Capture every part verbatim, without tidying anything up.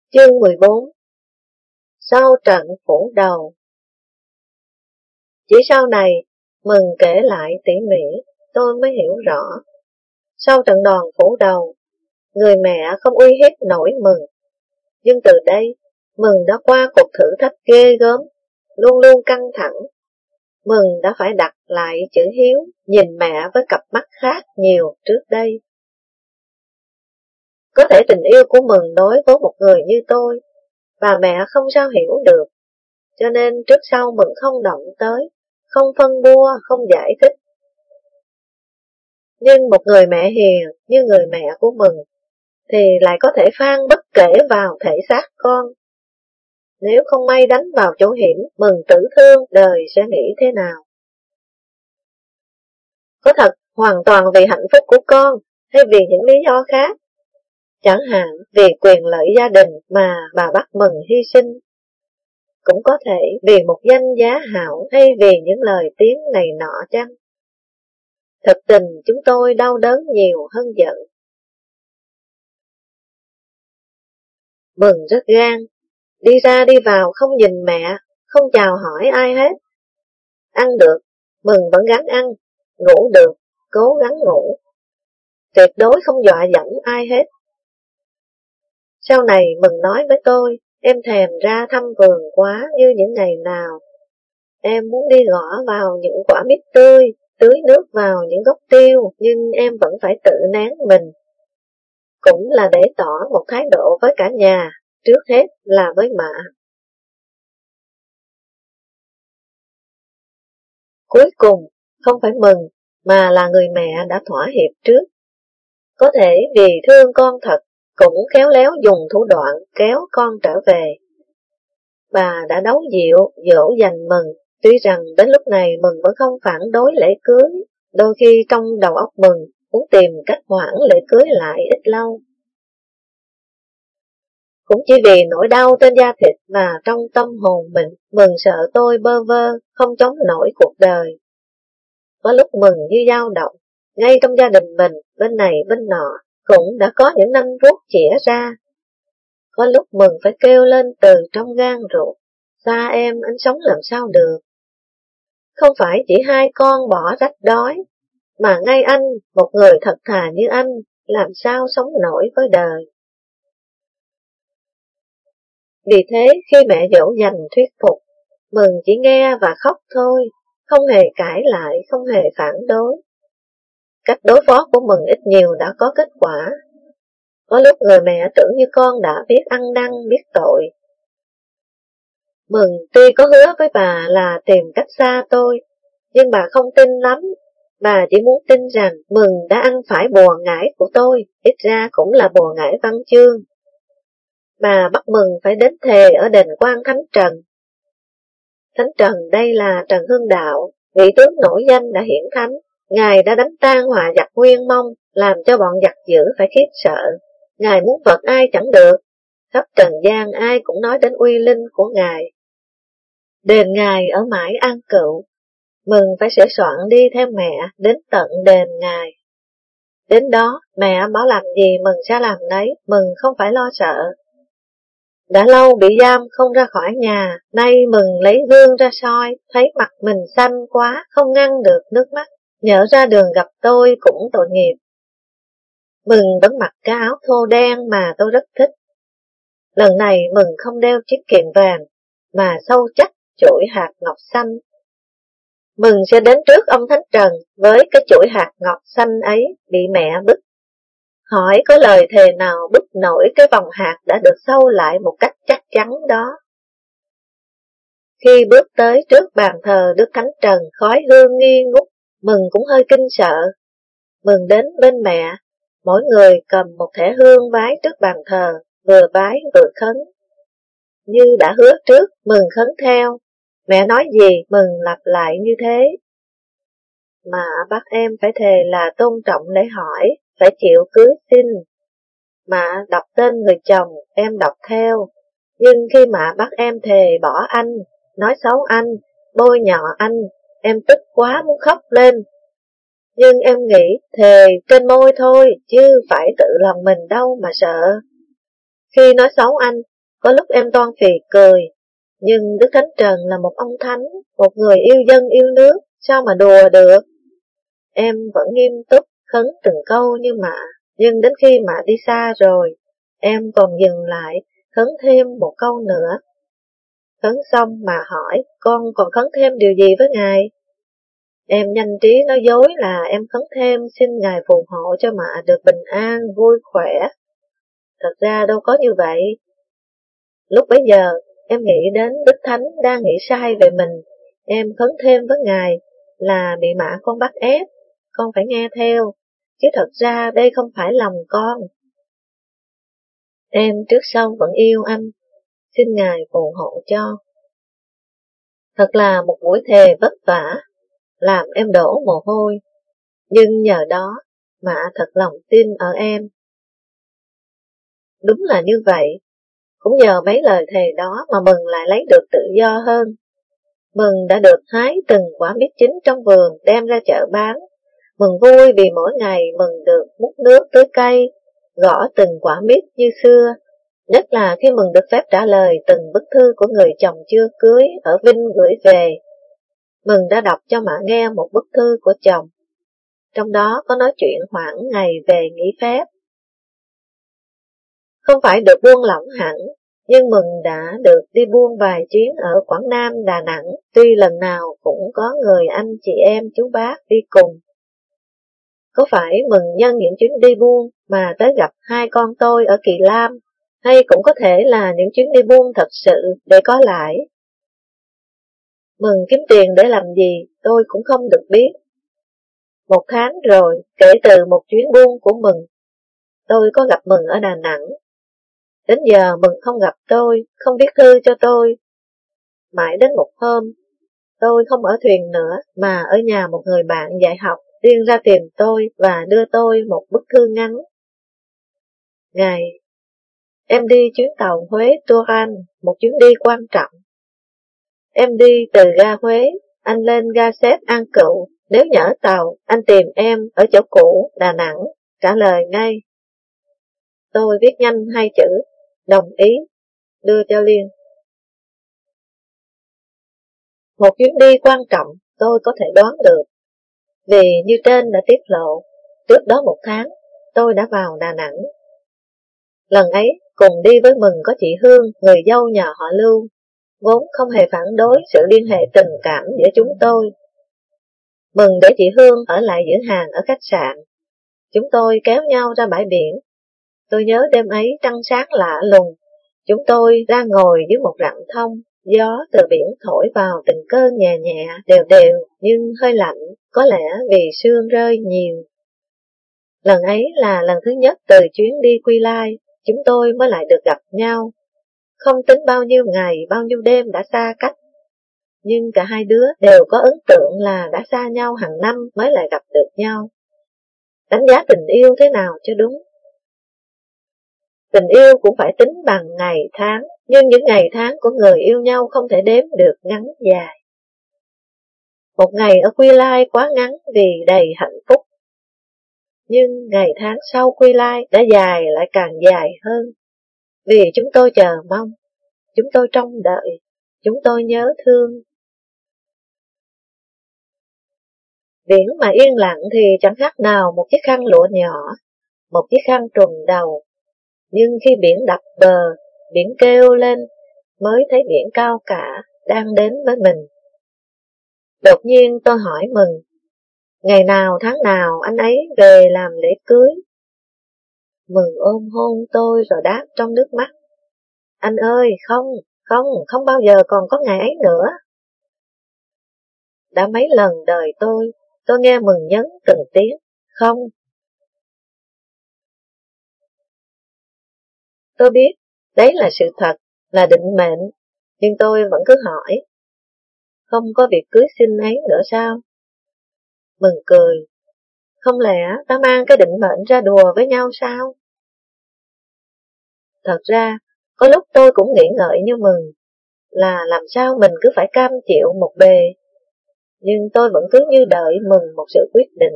Chương mười bốn. Sau trận phủ đầu. Chỉ sau này, Mừng kể lại tỉ mỉ, tôi mới hiểu rõ. Sau trận đòn phủ đầu, người mẹ không uy hiếp nổi Mừng. Nhưng từ đây, Mừng đã qua cuộc thử thách ghê gớm, luôn luôn căng thẳng. Mừng đã phải đặt lại chữ hiếu, nhìn mẹ với cặp mắt khác nhiều trước đây. Có thể tình yêu của Mừng đối với một người như tôi, bà mẹ không sao hiểu được, cho nên trước sau Mừng không động tới, không phân bua, không giải thích. Nhưng một người mẹ hiền như người mẹ của Mừng, thì lại có thể phang bất kể vào thể xác con. Nếu không may đánh vào chỗ hiểm, Mừng tử thương, đời sẽ nghĩ thế nào? Có thật hoàn toàn vì hạnh phúc của con, hay vì những lý do khác? Chẳng hạn vì quyền lợi gia đình mà bà bắt Mừng hy sinh. Cũng có thể vì một danh giá hảo hay vì những lời tiếng này nọ chăng? Thực tình chúng tôi đau đớn nhiều hơn giận. Mừng rất gan, đi ra đi vào không nhìn mẹ, không chào hỏi ai hết. Ăn được, Mừng vẫn gắng ăn, ngủ được, cố gắng ngủ. Tuyệt đối không dọa dẫm ai hết. Sau này Mừng nói với tôi, em thèm ra thăm vườn quá như những ngày nào. Em muốn đi gõ vào những quả mít tươi, tưới nước vào những gốc tiêu, nhưng em vẫn phải tự nén mình. Cũng là để tỏ một thái độ với cả nhà, trước hết là với mẹ. Cuối cùng, không phải Mừng, mà là người mẹ đã thỏa hiệp trước. Có thể vì thương con thật, cũng khéo léo dùng thủ đoạn kéo con trở về. Bà đã đấu dịu, dỗ dành Mừng, tuy rằng đến lúc này Mừng vẫn không phản đối lễ cưới. Đôi khi trong đầu óc Mừng muốn tìm cách hoãn lễ cưới lại ít lâu. Cũng chỉ vì nỗi đau trên da thịt mà trong tâm hồn mình, Mừng sợ tôi bơ vơ, không chống nổi cuộc đời. Có lúc Mừng như dao động, ngay trong gia đình mình, bên này bên nọ, cũng đã có những nanh vuốt chĩa ra. Có lúc Mừng phải kêu lên từ trong gan ruột, xa em anh sống làm sao được. Không phải chỉ hai con bỏ rách đói, mà ngay anh, một người thật thà như anh, làm sao sống nổi với đời. Vì thế khi mẹ dỗ dành thuyết phục, Mừng chỉ nghe và khóc thôi, không hề cãi lại, không hề phản đối. Cách đối phó của Mừng ít nhiều đã có kết quả. Có lúc người mẹ tưởng như con đã biết ăn năn, biết tội. Mừng tuy có hứa với bà là tìm cách xa tôi, nhưng bà không tin lắm. Bà chỉ muốn tin rằng Mừng đã ăn phải bùa ngải của tôi, ít ra cũng là bùa ngải văn chương. Bà bắt Mừng phải đến thề ở đền Quan Thánh Trần. Thánh Trần đây là Trần Hưng Đạo, vị tướng nổi danh đã hiển thánh. Ngài đã đánh tan hòa giặc Nguyên Mông, làm cho bọn giặc dữ phải khiếp sợ. Ngài muốn vật ai chẳng được, khắp trần gian ai cũng nói đến uy linh của Ngài. Đền Ngài ở mãi An Cựu, Mừng phải sửa soạn đi theo mẹ đến tận đền Ngài. Đến đó, mẹ bảo làm gì Mừng sẽ làm đấy, Mừng không phải lo sợ. Đã lâu bị giam không ra khỏi nhà, nay Mừng lấy gương ra soi, thấy mặt mình xanh quá, không ngăn được nước mắt. Nhỡ ra đường gặp tôi cũng tội nghiệp. Mừng vẫn mặc cái áo thô đen mà tôi rất thích. Lần này Mừng không đeo chiếc kiềng vàng, mà sâu chắc chuỗi hạt ngọc xanh. Mừng sẽ đến trước ông Thánh Trần với cái chuỗi hạt ngọc xanh ấy bị mẹ bứt. Hỏi có lời thề nào bứt nổi cái vòng hạt đã được sâu lại một cách chắc chắn đó. Khi bước tới trước bàn thờ Đức Thánh Trần, khói hương nghi ngút, Mừng cũng hơi kinh sợ. Mừng đến bên mẹ, mỗi người cầm một thẻ hương vái trước bàn thờ, vừa vái vừa khấn. Như đã hứa trước, Mừng khấn theo. Mẹ nói gì, Mừng lặp lại như thế. Mà bắt em phải thề là tôn trọng lễ hỏi, phải chịu cưới xin. Mà đọc tên người chồng, em đọc theo. Nhưng khi mà bắt em thề bỏ anh, nói xấu anh, bôi nhọ anh, em tức quá muốn khóc lên. Nhưng em nghĩ thề trên môi thôi, chứ phải tự lòng mình đâu mà sợ. Khi nói xấu anh, Có lúc em toan phì cười, nhưng Đức Thánh Trần là một ông thánh, một người yêu dân yêu nước, sao mà đùa được. Em vẫn nghiêm túc khấn từng câu như mạ, nhưng đến khi mạ đi xa rồi, em còn dừng lại khấn thêm một câu nữa. Khấn xong mà hỏi con còn khấn thêm điều gì với Ngài. Em nhanh trí nói dối là em khấn thêm xin Ngài phù hộ cho mạ được bình an, vui khỏe. Thật ra đâu có như vậy. Lúc bấy giờ, em nghĩ đến Đức Thánh đang nghĩ sai về mình. Em khấn thêm với Ngài là bị mạ con bắt ép, con phải nghe theo, chứ thật ra đây không phải lòng con. Em trước sau vẫn yêu anh, xin Ngài phù hộ cho. Thật là một buổi thề vất vả, làm em đổ mồ hôi, nhưng nhờ đó mạ thật lòng tin ở em. Đúng là như vậy, cũng nhờ mấy lời thề đó mà Mừng lại lấy được tự do hơn. Mừng đã được hái từng quả mít chín trong vườn đem ra chợ bán. Mừng vui vì mỗi ngày Mừng được múc nước tưới cây, gõ từng quả mít như xưa. Nhất là khi Mừng được phép trả lời từng bức thư của người chồng chưa cưới ở Vinh gửi về. Mừng đã đọc cho Mạ nghe một bức thư của chồng. Trong đó có nói chuyện hoãn ngày về nghỉ phép. Không phải được buông lỏng hẳn, nhưng Mừng đã được đi buông vài chuyến ở Quảng Nam, Đà Nẵng, tuy lần nào cũng có người anh chị em chú bác đi cùng. Có phải Mừng nhân những chuyến đi buông mà tới gặp hai con tôi ở Kỳ Lam, hay cũng có thể là những chuyến đi buông thật sự để có lãi. Mừng kiếm tiền để làm gì tôi cũng không được biết. Một tháng rồi, kể từ một chuyến buông của Mừng, tôi có gặp Mừng ở Đà Nẵng. Đến giờ Mừng không gặp tôi, không viết thư cho tôi. Mãi đến một hôm, tôi không ở thuyền nữa mà ở nhà một người bạn dạy học riêng ra tìm tôi và đưa tôi một bức thư ngắn. Ngày, em đi chuyến tàu Huế Turan, một chuyến đi quan trọng. Em đi từ ga Huế, anh lên ga xếp An Cựu, nếu nhỡ tàu, anh tìm em ở chỗ cũ, Đà Nẵng, trả lời ngay. Tôi viết nhanh hai chữ, đồng ý, đưa cho Liên. Một chuyến đi quan trọng, tôi có thể đoán được, vì như trên đã tiết lộ, trước đó một tháng, tôi đã vào Đà Nẵng. Lần ấy, cùng đi với Mừng có chị Hương, người dâu nhà họ Lưu, vốn không hề phản đối sự liên hệ tình cảm giữa chúng tôi. Mừng để chị Hương ở lại giữ hàng ở khách sạn. Chúng tôi kéo nhau ra bãi biển. Tôi nhớ đêm ấy trăng sáng lạ lùng. Chúng tôi ra ngồi dưới một rặng thông, gió từ biển thổi vào từng cơn nhẹ nhẹ, đều đều nhưng hơi lạnh, có lẽ vì sương rơi nhiều. Lần ấy là lần thứ nhất từ chuyến đi Quy Lai, chúng tôi mới lại được gặp nhau. Không tính bao nhiêu ngày, bao nhiêu đêm đã xa cách. Nhưng cả hai đứa đều có ấn tượng là đã xa nhau hàng năm mới lại gặp được nhau. Đánh giá tình yêu thế nào cho đúng? Tình yêu cũng phải tính bằng ngày tháng, nhưng những ngày tháng của người yêu nhau không thể đếm được ngắn dài. Một ngày ở Quy Lai quá ngắn vì đầy hạnh phúc. Nhưng ngày tháng sau Quy Lai đã dài lại càng dài hơn. Vì chúng tôi chờ mong, chúng tôi trông đợi, chúng tôi nhớ thương. Biển mà yên lặng thì chẳng khác nào một chiếc khăn lụa nhỏ, một chiếc khăn trùm đầu. Nhưng khi biển đập bờ, biển kêu lên, mới thấy biển cao cả đang đến với mình. Đột nhiên tôi hỏi Mừng, ngày nào tháng nào anh ấy về làm lễ cưới? Mừng ôm hôn tôi rồi đáp trong nước mắt, anh ơi, không, không, không bao giờ còn có ngày ấy nữa. Đã mấy lần đời tôi, tôi nghe Mừng nhấn từng tiếng, không. Tôi biết, đấy là sự thật, là định mệnh, nhưng tôi vẫn cứ hỏi, không có việc cưới xin ấy nữa sao? Mừng cười, không lẽ ta mang cái định mệnh ra đùa với nhau sao? Thật ra, có lúc tôi cũng nghĩ ngợi như Mừng, là làm sao mình cứ phải cam chịu một bề. Nhưng tôi vẫn cứ như đợi Mừng một sự quyết định.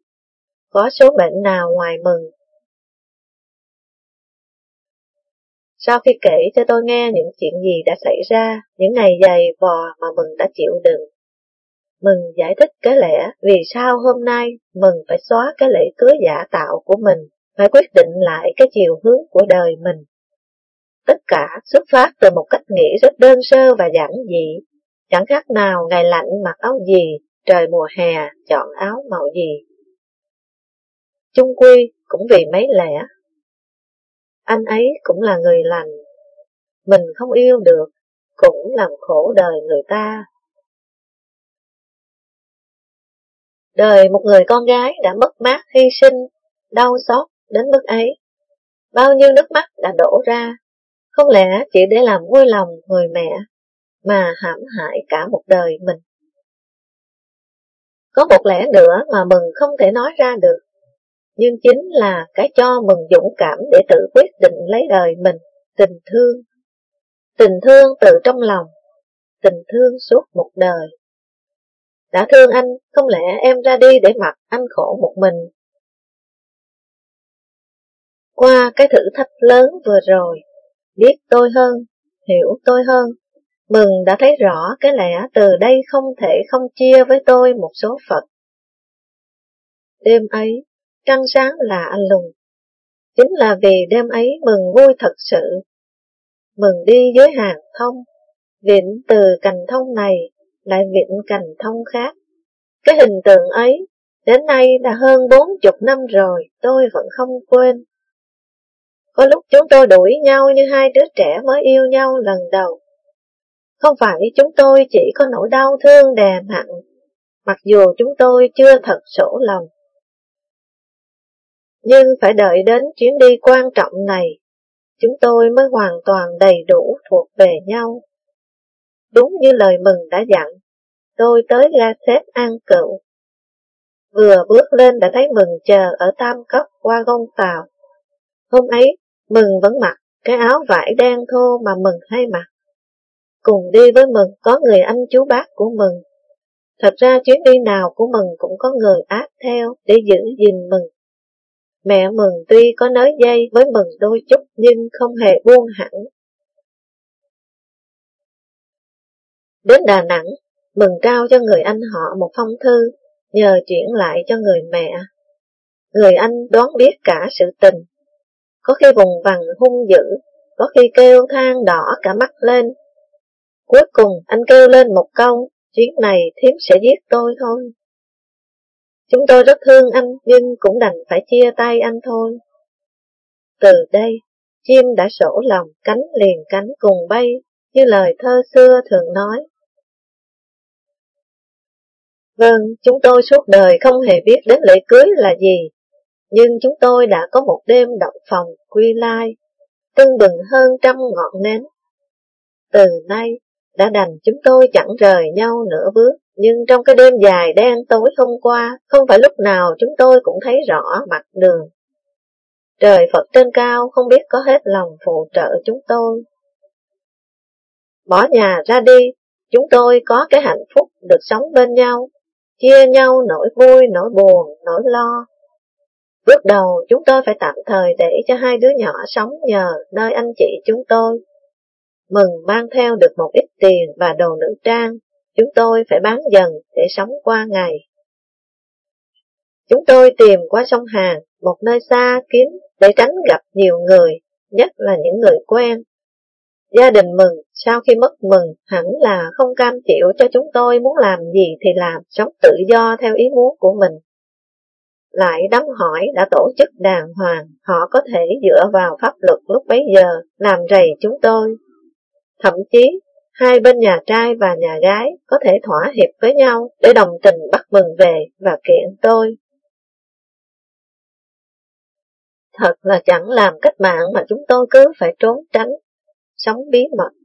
Có số mệnh nào ngoài Mừng? Sau khi kể cho tôi nghe những chuyện gì đã xảy ra, những ngày dày vò mà Mừng đã chịu đựng, Mừng giải thích cái lẽ vì sao hôm nay Mừng phải xóa cái lễ cưới giả tạo của mình, phải quyết định lại cái chiều hướng của đời mình. Tất cả xuất phát từ một cách nghĩ rất đơn sơ và giản dị, chẳng khác nào ngày lạnh mặc áo gì, trời mùa hè chọn áo màu gì. Chung quy cũng vì mấy lẽ. Anh ấy cũng là người lành, mình không yêu được, cũng làm khổ đời người ta. Đời một người con gái đã mất mát hy sinh, đau xót đến mức ấy. Bao nhiêu nước mắt đã đổ ra, không lẽ chỉ để làm vui lòng người mẹ, mà hãm hại cả một đời mình. Có một lẽ nữa mà Mừng không thể nói ra được, nhưng chính là cái cho Mừng dũng cảm để tự quyết định lấy đời mình, tình thương. Tình thương từ trong lòng, tình thương suốt một đời. Đã thương anh, không lẽ em ra đi để mặc anh khổ một mình. Qua cái thử thách lớn vừa rồi, biết tôi hơn, hiểu tôi hơn, Mừng đã thấy rõ cái lẽ từ đây không thể không chia với tôi một số phận. Đêm ấy, trăng sáng là anh lùng. Chính là vì đêm ấy Mừng vui thật sự. Mừng đi dưới hàng thông, vịn từ cành thông này lại vịn cành thông khác. Cái hình tượng ấy, đến nay đã hơn bốn chục năm rồi, tôi vẫn không quên. Có lúc chúng tôi đuổi nhau như hai đứa trẻ mới yêu nhau lần đầu. Không phải chúng tôi chỉ có nỗi đau thương đè nặng, mặc dù chúng tôi chưa thật sổ lòng. Nhưng phải đợi đến chuyến đi quan trọng này, chúng tôi mới hoàn toàn đầy đủ thuộc về nhau. Đúng như lời Mừng đã dặn, tôi tới ga xếp An Cựu. Vừa bước lên đã thấy Mừng chờ ở Tam Cốc qua gông tàu. Hôm ấy, Mừng vẫn mặc cái áo vải đen thô mà Mừng hay mặc. Cùng đi với Mừng có người anh chú bác của Mừng. Thật ra chuyến đi nào của Mừng cũng có người áp theo để giữ gìn Mừng. Mẹ Mừng tuy có nới dây với Mừng đôi chút nhưng không hề buông hẳn. Đến Đà Nẵng, Mừng trao cho người anh họ một phong thư, nhờ chuyển lại cho người mẹ. Người anh đoán biết cả sự tình. Có khi vùng vằng hung dữ, có khi kêu than đỏ cả mắt lên. Cuối cùng anh kêu lên một câu, chuyến này thím sẽ giết tôi thôi. Chúng tôi rất thương anh nhưng cũng đành phải chia tay anh thôi. Từ đây, chim đã sổ lòng, cánh liền cánh cùng bay, như lời thơ xưa thường nói. Vâng, chúng tôi suốt đời không hề biết đến lễ cưới là gì, nhưng chúng tôi đã có một đêm động phòng quy lai, tưng bừng hơn trăm ngọn nến. Từ nay, đã đành chúng tôi chẳng rời nhau nửa bước, nhưng trong cái đêm dài đen tối hôm qua, không phải lúc nào chúng tôi cũng thấy rõ mặt đường. Trời Phật trên cao không biết có hết lòng phụ trợ chúng tôi. Bỏ nhà ra đi, chúng tôi có cái hạnh phúc được sống bên nhau, chia nhau nỗi vui, nỗi buồn, nỗi lo. Bước đầu chúng tôi phải tạm thời để cho hai đứa nhỏ sống nhờ nơi anh chị chúng tôi. Mừng mang theo được một ít tiền và đồ nữ trang, chúng tôi phải bán dần để sống qua ngày. Chúng tôi tìm qua sông Hàn, một nơi xa kín để tránh gặp nhiều người, nhất là những người quen. Gia đình Mừng sau khi mất Mừng hẳn là không cam chịu cho chúng tôi muốn làm gì thì làm, sống tự do theo ý muốn của mình. Lại đám hỏi đã tổ chức đàng hoàng, họ có thể dựa vào pháp luật lúc bấy giờ làm rầy chúng tôi. Thậm chí, hai bên nhà trai và nhà gái có thể thỏa hiệp với nhau để đồng tình bắt Mừng về và kiện tôi. Thật là chẳng làm cách mạng mà chúng tôi cứ phải trốn tránh, sống bí mật.